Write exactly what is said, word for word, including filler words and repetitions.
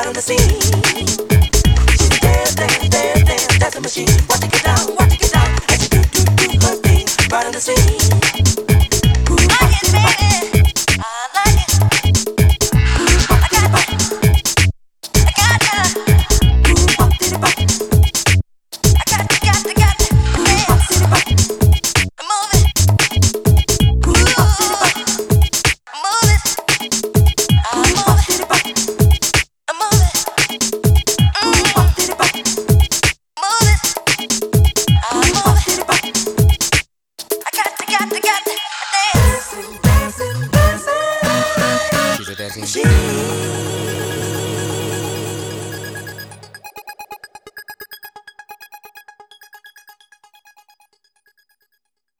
right on the scene. She's a dance, dance, dance, dance, dancing machine. Watch it get down, watch it get down, and she do, do, do her thing right on the scene. Ooh, like it, baby. I like it. Ooh, I got it. I got ya. Ooh, pop, diddy, pop. I got you, got you, got you. Ooh, pop, diddy, pop. Move it. Ooh, pop, diddy, pop. Move it. I move it. I move it. Ooh, pop, diddy, pop. Move it. I move it. I got you, got you, got you. Dancing, dancing, dancing. She's a dancing machine.